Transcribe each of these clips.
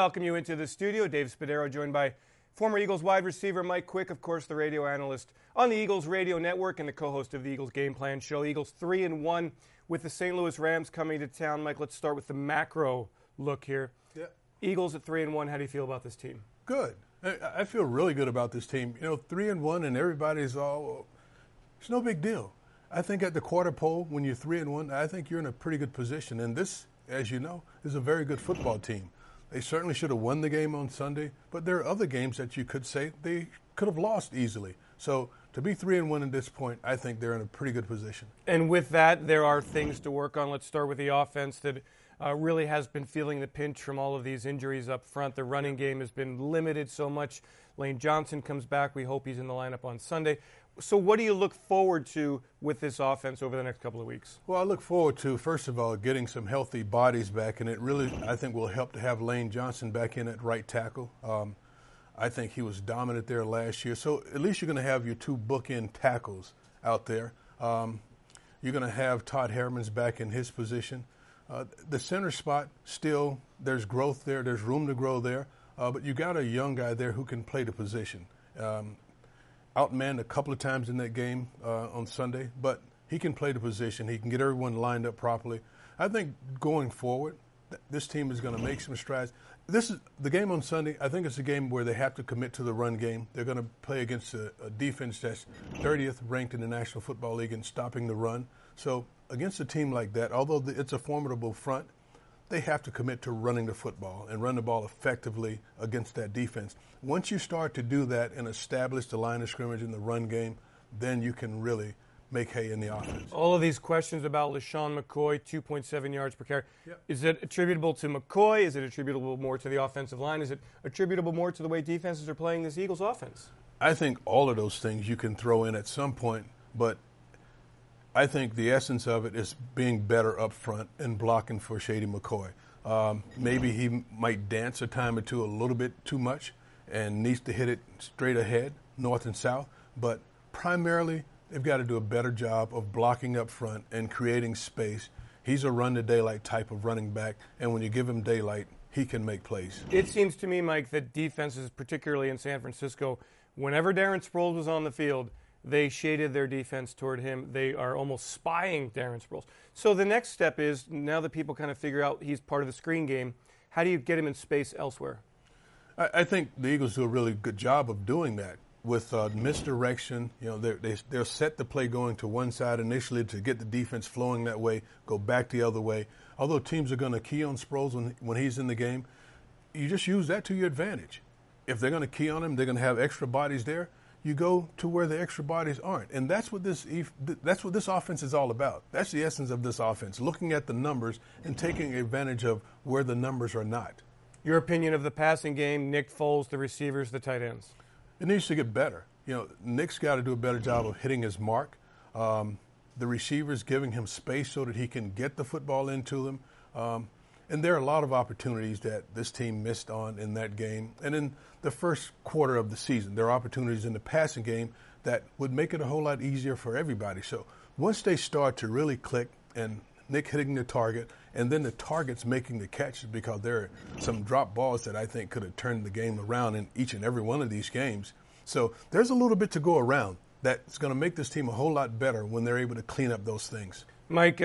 welcome you into the studio. Dave Spadaro joined by former Eagles wide receiver Mike Quick, of course, the radio analyst on the Eagles radio network and the co-host of the Eagles Game Plan show. Eagles 3-1 with the St. Louis Rams coming to town. Mike, let's start with the macro look here. Yeah. Eagles at 3-1, how do you feel about this team? Good. I feel really good about this team. 3-1 and everybody's all, it's no big deal. I think at the quarter pole, when you're 3-1, I think you're in a pretty good position. And this, as you know, is a very good football team. They certainly should have won the game on Sunday, but there are other games that you could say they could have lost easily. So to be 3-1 at this point, I think they're in a pretty good position. And with that, there are things to work on. Let's start with the offense that really has been feeling the pinch from all of these injuries up front. The running game has been limited so much. Lane Johnson comes back. We hope he's in the lineup on Sunday. So what do you look forward to with this offense over the next couple of weeks? Well, I look forward to, first of all, getting some healthy bodies back, and it really, I think, will help to have Lane Johnson back in at right tackle. I think he was dominant there last year. So at least you're going to have your two bookend tackles out there. You're going to have Todd Herremans back in his position. The center spot, still, there's growth there. There's room to grow there. But you got a young guy there who can play the position. Outmanned a couple of times in that game on Sunday, but he can play the position. He can get everyone lined up properly. I think going forward, this team is going to make some strides. This is the game on Sunday. I think it's a game where they have to commit to the run game. They're going to play against a defense that's 30th ranked in the National Football League in stopping the run. So against a team like that, although it's a formidable front, they have to commit to running the football and run the ball effectively against that defense. Once you start to do that and establish the line of scrimmage in the run game, then you can really make hay in the offense. All of these questions about LeSean McCoy, 2.7 yards per carry. Yep. Is it attributable to McCoy? Is it attributable more to the offensive line? Is it attributable more to the way defenses are playing this Eagles offense? I think all of those things you can throw in at some point, but I think the essence of it is being better up front and blocking for Shady McCoy. Maybe he might dance a time or two a little bit too much and needs to hit it straight ahead, north and south. But primarily, they've got to do a better job of blocking up front and creating space. He's a run-to-daylight type of running back, and when you give him daylight, he can make plays. It seems to me, Mike, that defenses, particularly in San Francisco, whenever Darren Sproles was on the field, they shaded their defense toward him. They are almost spying Darren Sproles. So the next step is, now that people kind of figure out he's part of the screen game, how do you get him in space elsewhere? I think the Eagles do a really good job of doing that. With misdirection, they'll set the play going to one side initially to get the defense flowing that way, go back the other way. Although teams are going to key on Sproles when he's in the game, you just use that to your advantage. If they're going to key on him, they're going to have extra bodies there. You go to where the extra bodies aren't. And that's what this offense is all about. That's the essence of this offense, looking at the numbers and taking advantage of where the numbers are not. Your opinion of the passing game, Nick Foles, the receivers, the tight ends? It needs to get better. Nick's got to do a better job of hitting his mark. The receivers giving him space so that he can get the football into them. And there are a lot of opportunities that this team missed on in that game. And in the first quarter of the season, there are opportunities in the passing game that would make it a whole lot easier for everybody. So once they start to really click and Nick hitting the target and then the targets making the catches, because there are some drop balls that I think could have turned the game around in each and every one of these games. So there's a little bit to go around that's going to make this team a whole lot better when they're able to clean up those things. Mike,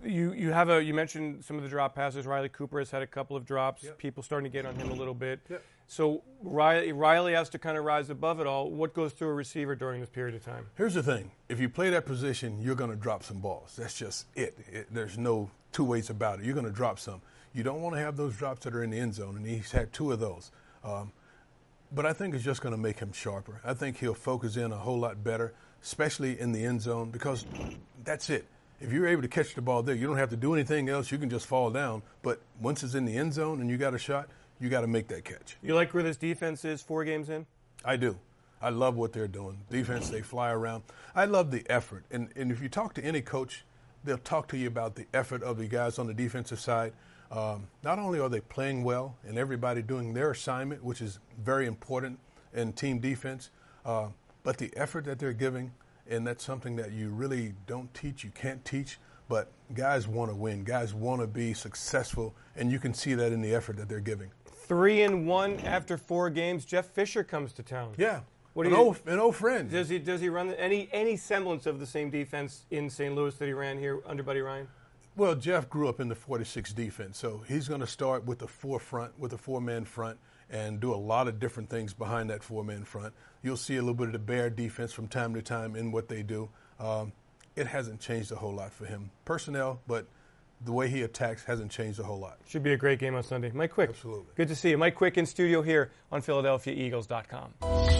you mentioned some of the drop passes. Riley Cooper has had a couple of drops. Yep. People starting to get on him a little bit. Yep. So Riley has to kind of rise above it all. What goes through a receiver during this period of time? Here's the thing. If you play that position, you're going to drop some balls. That's just it. There's no two ways about it. You're going to drop some. You don't want to have those drops that are in the end zone, and he's had two of those. But I think it's just going to make him sharper. I think he'll focus in a whole lot better, especially in the end zone, because that's it. If you're able to catch the ball there, you don't have to do anything else. You can just fall down. But once it's in the end zone and you got a shot, you got to make that catch. You like where this defense is 4 games in? I do. I love what they're doing. Defense, they fly around. I love the effort. And if you talk to any coach, they'll talk to you about the effort of the guys on the defensive side. Not only are they playing well and everybody doing their assignment, which is very important in team defense, but the effort that they're giving. And that's something that you really don't teach, you can't teach, but guys want to win. Guys want to be successful, and you can see that in the effort that they're giving. 3-1 after 4 games. Jeff Fisher comes to town. Yeah. What an old friend. Does he run any semblance of the same defense in St. Louis that he ran here under Buddy Ryan? Well, Jeff grew up in the 46 defense, so he's going to start with the four-man front, and do a lot of different things behind that four-man front. You'll see a little bit of the Bear defense from time to time in what they do. It hasn't changed a whole lot for him. Personnel, but the way he attacks hasn't changed a whole lot. Should be a great game on Sunday. Mike Quick. Absolutely. Good to see you. Mike Quick in studio here on PhiladelphiaEagles.com.